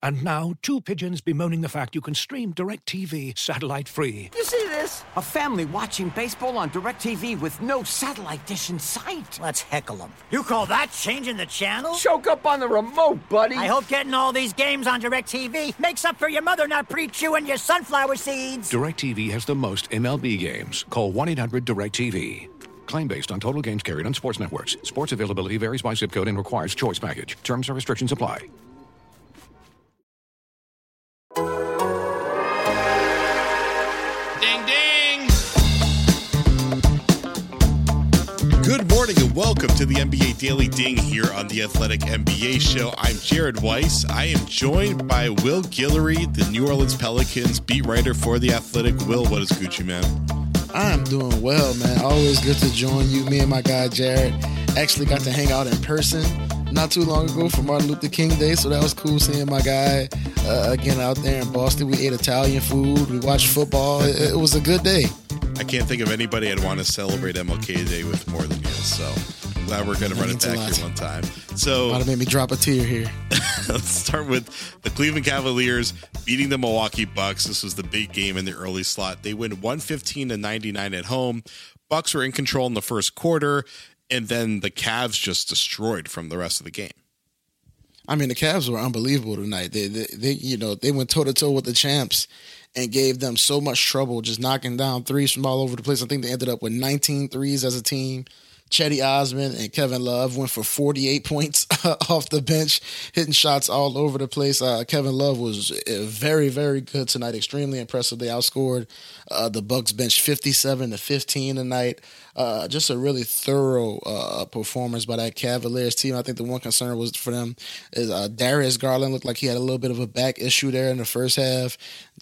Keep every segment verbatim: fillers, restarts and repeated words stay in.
And now, two pigeons bemoaning the fact you can stream DirecTV satellite-free. You see this? A family watching baseball on DirecTV with no satellite dish in sight. Let's heckle them. You call that changing the channel? Choke up on the remote, buddy. I hope getting all these games on DirecTV makes up for your mother not pre-chewing your sunflower seeds. DirecTV has the most M L B games. Call one eight hundred direct T V. Claim based on total games carried on sports networks. Sports availability varies by zip code and requires choice package. Terms and restrictions apply. Ding, ding! Good morning and welcome to the N B A Daily Ding here on the Athletic N B A Show. I'm Jared Weiss. I am joined by Will Guillory, the New Orleans Pelicans beat writer for the Athletic. Will, what is Gucci, man? I'm doing well, man. Always good to join you. Me and my guy Jared actually got to hang out in person not too long ago for Martin Luther King Day, so that was cool seeing my guy uh, again out there in Boston. We ate Italian food. We watched football. It, it was a good day. I can't think of anybody I'd want to celebrate M L K Day with more than you, so glad we're going to run it back here one time. So might have made me drop a tear here. Let's start with the Cleveland Cavaliers beating the Milwaukee Bucks. This was the big game in the early slot. They win one fifteen to ninety-nine at home. Bucks were in control in the first quarter, and then the Cavs just destroyed from the rest of the game. I mean, the Cavs were unbelievable tonight. They, they, they you know, they went toe to toe with the champs and gave them so much trouble, just knocking down threes from all over the place. I think they ended up with nineteen threes as a team. Chetty Osman and Kevin Love went for forty-eight points off the bench, hitting shots all over the place. Uh, Kevin Love was very, very good tonight. Extremely impressive. They outscored uh, the Bucks bench fifty-seven to fifteen tonight. Uh, just a really thorough uh, performance by that Cavaliers team. I think the one concern was for them is uh, Darius Garland looked like he had a little bit of a back issue there in the first half.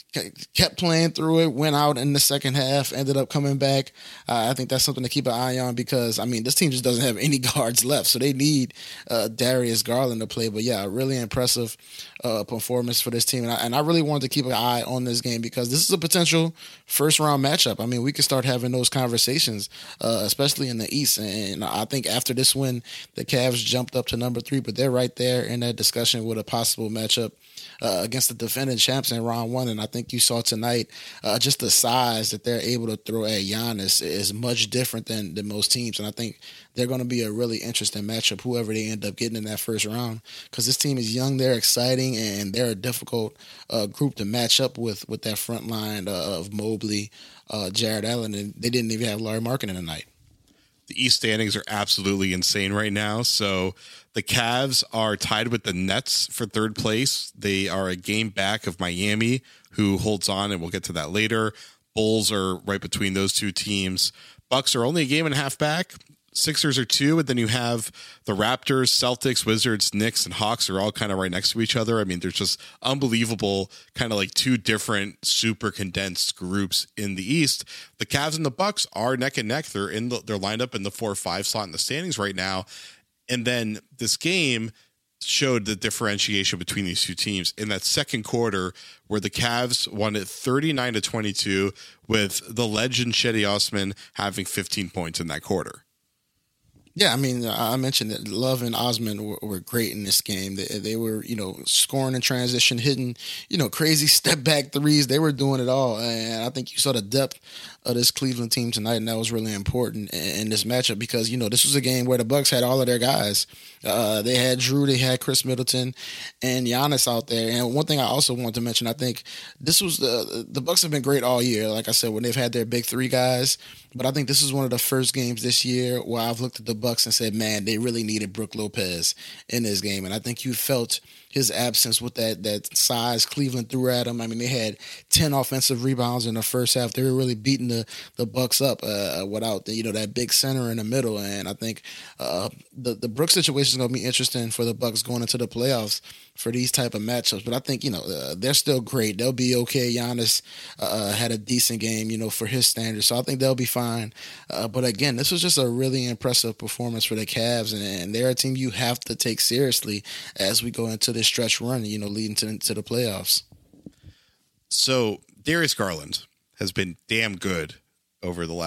Kept playing through it, went out in the second half, ended up coming back. Uh, I think that's something to keep an eye on because, I mean, this team just doesn't have any guards left, so they need uh, Darius Garland to play. But, yeah, a really impressive uh, performance for this team. And I, and I really wanted to keep an eye on this game because this is a potential first-round matchup. I mean, we could start having those conversations, uh, especially in the East. And I think after this win, the Cavs jumped up to number three, but they're right there in that discussion with a possible matchup uh, against the defending champs in round one. And I think you saw tonight uh, just the size that they're able to throw at Giannis is much different than, than most teams. And I think they're going to be a really interesting matchup, whoever they end up getting in that first round, because this team is young, they're exciting, and they're a difficult uh, group to match up with with that front line uh, of Mobley, uh, Jared Allen, and they didn't even have Larry Markkinen tonight. The East standings are absolutely insane right now. So the Cavs are tied with the Nets for third place. They are a game back of Miami, who holds on, and we'll get to that later. Bulls are right between those two teams. Bucks are only a game and a half back. Sixers are two, and then you have the Raptors, Celtics, Wizards, Knicks, and Hawks are all kind of right next to each other. I mean, there's just unbelievable kind of like two different super condensed groups in the East. The Cavs and the Bucks are neck and neck. They're in the, they're lined up in the four or five slot in the standings right now. And then this game showed the differentiation between these two teams in that second quarter where the Cavs won it thirty-nine to twenty-two with the legend Chetty Osman having fifteen points in that quarter. Yeah, I mean, I mentioned that Love and Osman were, were great in this game. They, they were, you know, scoring in transition, hitting, you know, crazy step back threes. They were doing it all. And I think you saw the depth of this Cleveland team tonight, and that was really important in, in this matchup because, you know, this was a game where the Bucks had all of their guys. Uh, they had Drew, they had Chris Middleton, and Giannis out there. And one thing I also want to mention, I think this was the the Bucks have been great all year, like I said, when they've had their big three guys. But I think this is one of the first games this year where I've looked at the Bucks and said, man, they really needed Brook Lopez in this game. And I think you felt his absence with that that size Cleveland threw at him. I mean, they had ten offensive rebounds in the first half. They were really beating the, the Bucks up uh, without the, you know, that big center in the middle. And I think uh, the the Brook situation is going to be interesting for the Bucks going into the playoffs for these type of matchups. But I think, you know, uh, they're still great. They'll be okay. Giannis uh, had a decent game, you know, for his standards. So I think they'll be fine. Uh, but again, this was just a really impressive performance for the Cavs. And, and they're a team you have to take seriously as we go into this stretch run, you know, leading to, to the playoffs. So Darius Garland has been damn good over the last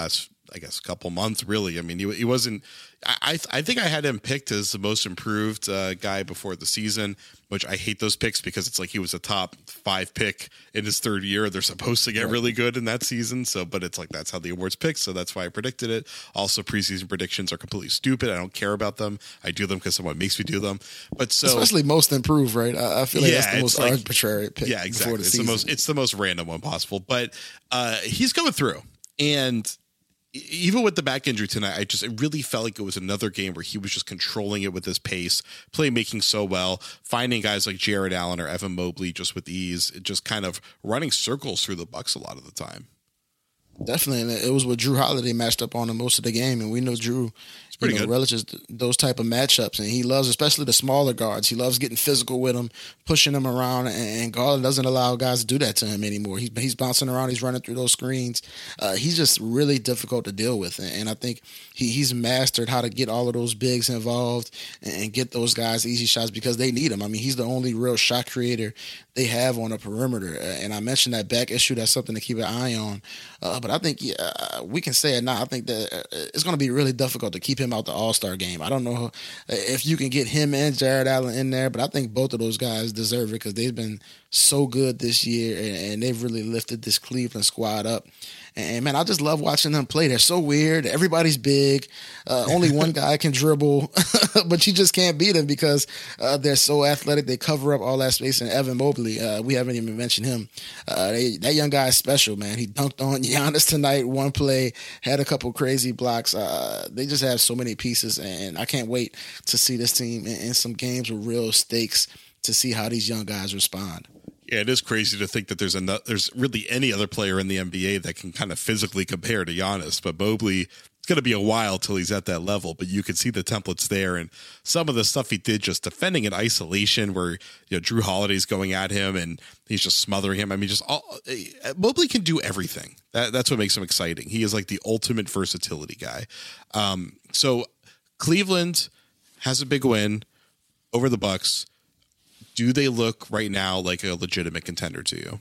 I guess, a couple months, really. I mean, he, he wasn't, I, I think I had him picked as the most improved uh, guy before the season, which I hate those picks because it's like he was a top five pick in his third year. They're supposed to get really good in that season. So, but it's like, that's how the awards pick. So that's why I predicted it. Also, preseason predictions are completely stupid. I don't care about them. I do them because someone makes me do them. But so, especially most improved, right? I, I feel like yeah, that's the most like, arbitrary pick. Yeah, exactly. Before the it's season. the most, it's the most random one possible, but uh, he's going through. And even with the back injury tonight, I just it really felt like it was another game where he was just controlling it with his pace, playmaking so well, finding guys like Jared Allen or Evan Mobley just with ease, just kind of running circles through the Bucks a lot of the time. Definitely, and it was with Drew Holiday matched up on him most of the game, and we know Drew it's pretty you know, good. relishes those type of matchups, and he loves, especially the smaller guards. He loves getting physical with them, pushing them around, and Garland doesn't allow guys to do that to him anymore. He, he's bouncing around, he's running through those screens. Uh, he's just really difficult to deal with, and, and I think he, he's mastered how to get all of those bigs involved and, and get those guys easy shots because they need him. I mean, he's the only real shot creator they have on the perimeter, and I mentioned that back issue. That's something to keep an eye on. Uh, but I think yeah, we can say it now. I think that it's going to be really difficult to keep him out the All-Star game. I don't know if you can get him and Jared Allen in there, but I think both of those guys deserve it because they've been so good this year, and, and they've really lifted this Cleveland squad up. And, man, I just love watching them play. They're so weird. Everybody's big. Uh, only one guy can dribble, but you just can't beat them because uh, they're so athletic. They cover up all that space. And Evan Mobley, uh, we haven't even mentioned him. Uh, they, that young guy is special, man. He dunked on Giannis tonight, one play, had a couple crazy blocks. Uh, they just have so many pieces, and I can't wait to see this team in, in some games with real stakes to see how these young guys respond. Yeah, it is crazy to think that there's a, there's really any other player in the N B A that can kind of physically compare to Giannis. But Mobley, it's going to be a while till he's at that level. But you can see the templates there, and some of the stuff he did just defending in isolation, where you know Drew Holiday's going at him and he's just smothering him. I mean, just all Mobley can do everything. That, that's what makes him exciting. He is like the ultimate versatility guy. Um, so Cleveland has a big win over the Bucks. Do they look right now like a legitimate contender to you?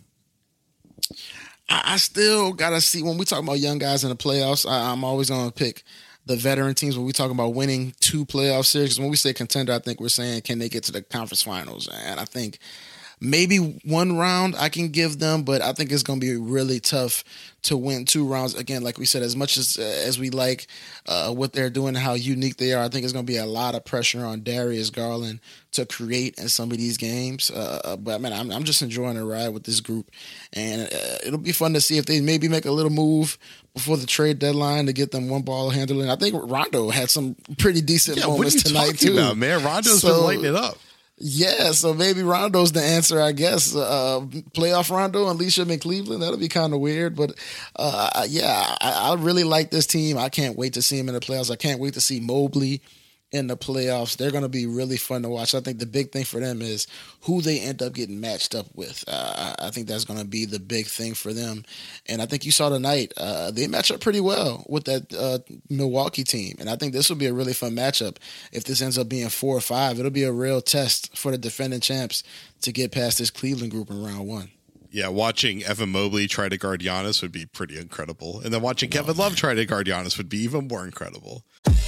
I, I still got to see, when we talk about young guys in the playoffs, I, I'm always going to pick the veteran teams when we talk about winning two playoff series. When we say contender, I think we're saying, can they get to the conference finals? And I think maybe one round I can give them, but I think it's going to be really tough to win two rounds. Again, like we said, as much as uh, as we like uh, what they're doing and how unique they are, I think it's going to be a lot of pressure on Darius Garland to create in some of these games. Uh, but, man, I'm, I'm just enjoying the ride with this group. And uh, it'll be fun to see if they maybe make a little move before the trade deadline to get them one ball handling. I think Rondo had some pretty decent yeah, moments what are you tonight, too. About, man? Rondo's so, been lighting it up. Yeah, so maybe Rondo's the answer, I guess. Uh, playoff Rondo, unleash him in Cleveland. That'll be kind of weird. But, uh, yeah, I, I really like this team. I can't wait to see him in the playoffs. I can't wait to see Mobley in the playoffs. They're going to be really fun to watch. I think the big thing for them is who they end up getting matched up with. Uh, I think that's going to be the big thing for them. And I think you saw tonight, uh, they match up pretty well with that uh, Milwaukee team. And I think this will be a really fun matchup. If this ends up being four or five, it'll be a real test for the defending champs to get past this Cleveland group in round one. Yeah, watching Evan Mobley try to guard Giannis would be pretty incredible. And then watching Kevin Love try to guard Giannis would be even more incredible.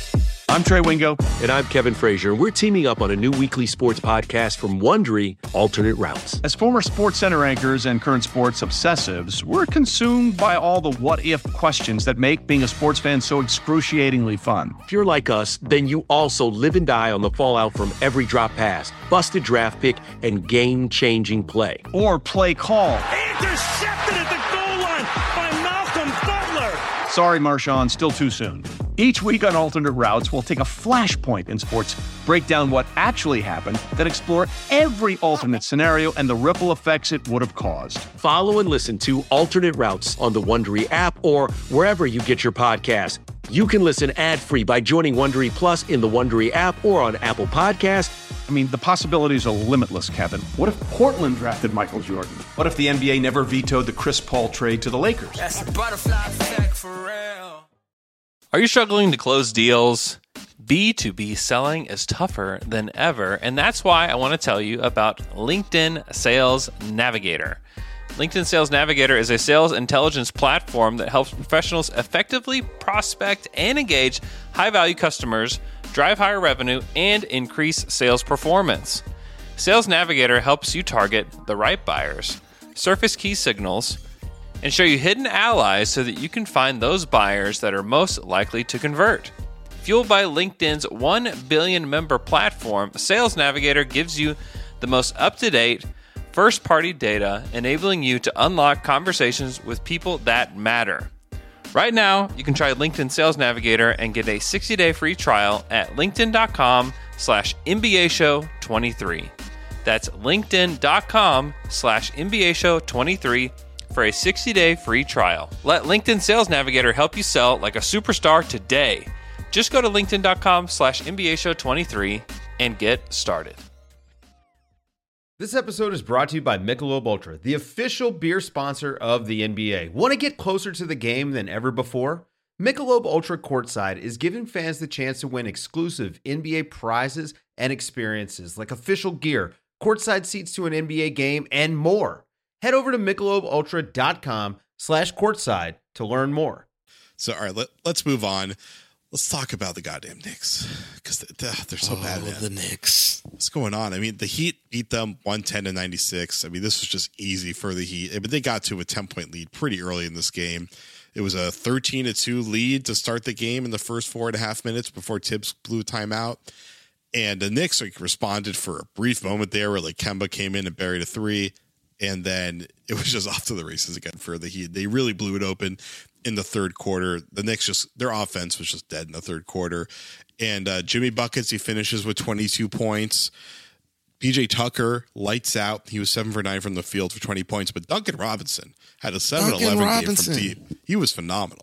I'm Trey Wingo. And I'm Kevin Frazier. We're teaming up on a new weekly sports podcast from Wondery, Alternate Routes. As former Sports Center anchors and current sports obsessives, we're consumed by all the what-if questions that make being a sports fan so excruciatingly fun. If you're like us, then you also live and die on the fallout from every drop pass, busted draft pick, and game-changing play. Or play call. Intercepted at the goal line by Malcolm Butler. Sorry, Marshawn, still too soon. Each week on Alternate Routes, we'll take a flashpoint in sports, break down what actually happened, then explore every alternate scenario and the ripple effects it would have caused. Follow and listen to Alternate Routes on the Wondery app or wherever you get your podcasts. You can listen ad-free by joining Wondery Plus in the Wondery app or on Apple Podcasts. I mean, the possibilities are limitless, Kevin. What if Portland drafted Michael Jordan? What if the N B A never vetoed the Chris Paul trade to the Lakers? That's the butterfly effect for real. Are you struggling to close deals? B two B selling is tougher than ever, and that's why I want to tell you about LinkedIn Sales Navigator. LinkedIn Sales Navigator is a sales intelligence platform that helps professionals effectively prospect and engage high-value customers, drive higher revenue, and increase sales performance. Sales Navigator helps you target the right buyers, surface key signals, and show you hidden allies so that you can find those buyers that are most likely to convert. Fueled by LinkedIn's one billion member platform, Sales Navigator gives you the most up-to-date, first-party data, enabling you to unlock conversations with people that matter. Right now, you can try LinkedIn Sales Navigator and get a sixty-day free trial at linkedin.com slash NBA show 23. That's linkedin.com slash NBA show 23 for a sixty-day free trial. Let LinkedIn Sales Navigator help you sell like a superstar today. Just go to linkedin.com slash NBA show 23 and get started. This episode is brought to you by Michelob Ultra, the official beer sponsor of the N B A. Want to get closer to the game than ever before? Michelob Ultra Courtside is giving fans the chance to win exclusive N B A prizes and experiences like official gear, courtside seats to an N B A game, and more. Head over to michelobultra.com slash courtside to learn more. So, all right, let, let's move on. Let's talk about the goddamn Knicks, because they're so oh, bad, man. The Knicks. What's going on? I mean, the Heat beat them one ten to ninety-six. I mean, this was just easy for the Heat, but they got to a ten-point lead pretty early in this game. It was a thirteen to two lead to start the game in the first four and a half minutes before Tibbs blew timeout. And the Knicks like, responded for a brief moment there where like Kemba came in and buried a three. And then it was just off to the races again for the Heat. They really blew it open in the third quarter. The Knicks just, their offense was just dead in the third quarter. And uh, Jimmy Buckets, he finishes with twenty-two points. P J Tucker lights out. He was seven for nine from the field for twenty points. But Duncan Robinson had a seven eleven game from deep. He was phenomenal.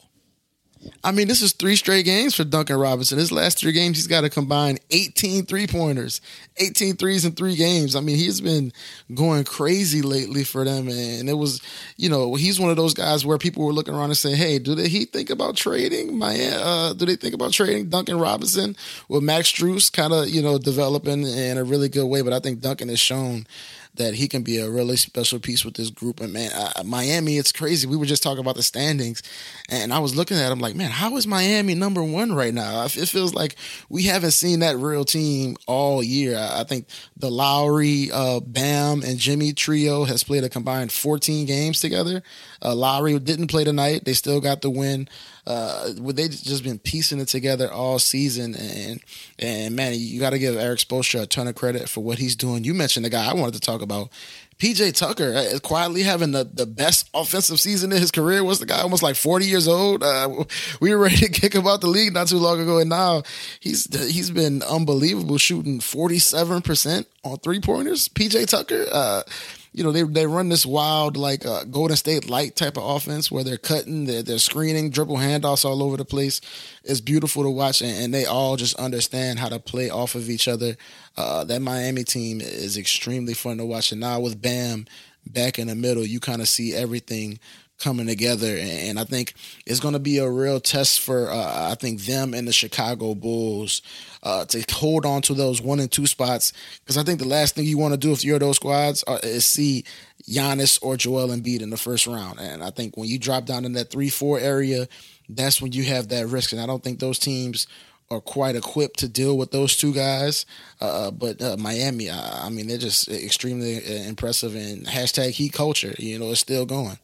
I mean, this is three straight games for Duncan Robinson. His last three games, he's got to combine eighteen three-pointers, eighteen threes in three games. I mean, he's been going crazy lately for them. And it was, you know, he's one of those guys where people were looking around and saying, hey, do they he think about trading? My, uh, do they think about trading Duncan Robinson with Max Strus kind of, you know, developing in a really good way? But I think Duncan has shown that he can be a really special piece with this group. And, man, uh, Miami, it's crazy. We were just talking about the standings, and I was looking at them like, man, how is Miami number one right now? It feels like we haven't seen that real team all year. I think the Lowry, uh, Bam, and Jimmy trio has played a combined fourteen games together. Uh, Lowry didn't play tonight. They still got the win. Uh, they've just been piecing it together all season, and and man, you got to give Eric Spoelstra a ton of credit for what he's doing. You mentioned the guy I wanted to talk about, P J Tucker, uh, quietly having the, the best offensive season in his career. Was the guy almost like forty years old? Uh, we were ready to kick him out the league not too long ago, and now he's he's been unbelievable, shooting forty-seven percent on three pointers. P J Tucker. Uh, You know, they they run this wild, like, uh, Golden State light type of offense where they're cutting, they're, they're screening, dribble handoffs all over the place. It's beautiful to watch, and, and they all just understand how to play off of each other. Uh, that Miami team is extremely fun to watch. And now with Bam back in the middle, you kind of see everything coming together, and I think it's going to be a real test for uh, I think them and the Chicago Bulls uh, to hold on to those one and two spots, because I think the last thing you want to do if you're those squads are, is see Giannis or Joel Embiid in the first round. And I think when you drop down in that three four area, that's when you have that risk, and I don't think those teams are quite equipped to deal with those two guys. Uh, but uh, Miami, I, I mean, they're just extremely impressive, and hashtag Heat culture, you know, it's still going.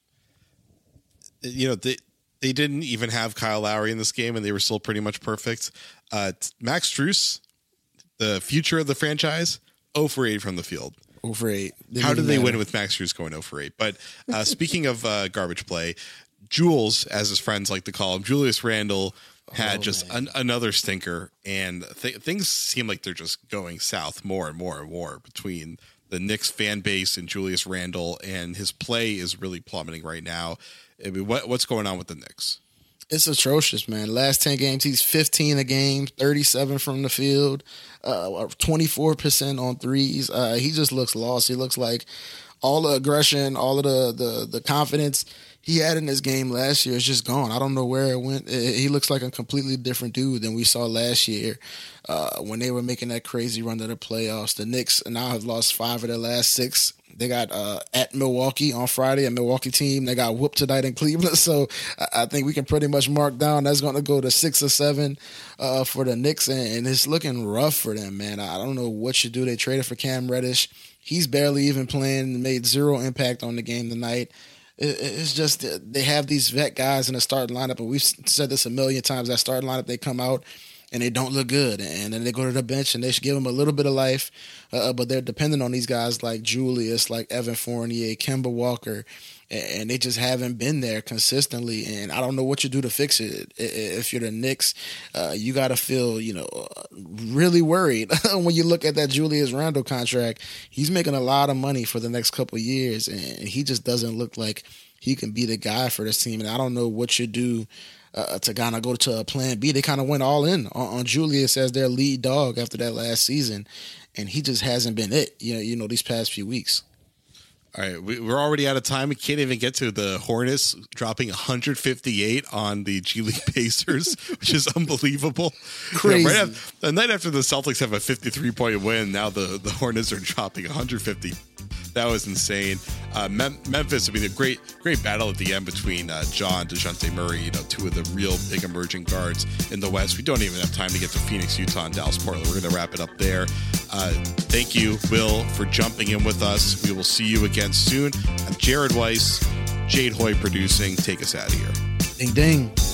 You know, they they didn't even have Kyle Lowry in this game, and they were still pretty much perfect. Uh, Max Strus, the future of the franchise, zero for eight from the field. zero for eight. Didn't How did they matter. win with Max Strus going zero for eight? But uh, speaking of uh, garbage play, Jules, as his friends like to call him, Julius Randle, had oh, just an, another stinker, and th- things seem like they're just going south more and more and more between the Knicks fan base and Julius Randle, and his play is really plummeting right now. I mean, what what's going on with the Knicks? It's atrocious, man. Last ten games, he's fifteen a game, thirty-seven from the field, uh, twenty-four percent on threes. Uh, he just looks lost. He looks like all the aggression, all of the, the, the confidence he had in his game last year is just gone. I don't know where it went. He looks like a completely different dude than we saw last year uh, when they were making that crazy run to the playoffs. The Knicks now have lost five of their last six. They got uh, at Milwaukee on Friday, a Milwaukee team. They got whooped tonight in Cleveland. So I think we can pretty much mark down that's going to go to six or seven uh, for the Knicks. And, and it's looking rough for them, man. I don't know what you do. They traded for Cam Reddish. He's barely even playing, made zero impact on the game tonight. It's just they have these vet guys in the starting lineup, and we've said this a million times. That starting lineup, they come out and they don't look good, and then they go to the bench and they should give them a little bit of life, uh, but they're dependent on these guys like Julius, like Evan Fournier, Kemba Walker, and they just haven't been there consistently. And I don't know what you do to fix it. If you're the Knicks, uh, you got to feel, you know, really worried when you look at that Julius Randle contract. He's making a lot of money for the next couple of years, and he just doesn't look like he can be the guy for this team. And I don't know what you do uh, to kind of go to a plan B. They kind of went all in on, on Julius as their lead dog after that last season, and he just hasn't been it, you know, you know, these past few weeks. All right, we, we're already out of time. We can't even get to the Hornets dropping one hundred fifty-eight on the G League Pacers, which is unbelievable. Crazy. You know, right after, the night after the Celtics have a fifty-three point win, now the, the Hornets are dropping one hundred fifty. That was insane. Uh, Mem- Memphis, I mean, a great, great battle at the end between uh, Ja and DeJounte Murray, you know, two of the real big emerging guards in the West. We don't even have time to get to Phoenix, Utah, and Dallas, Portland. We're going to wrap it up there. Uh, thank you, Will, for jumping in with us. We will see you again soon. I'm Jared Weiss, Jade Hoy producing. Take us out of here. Ding, ding.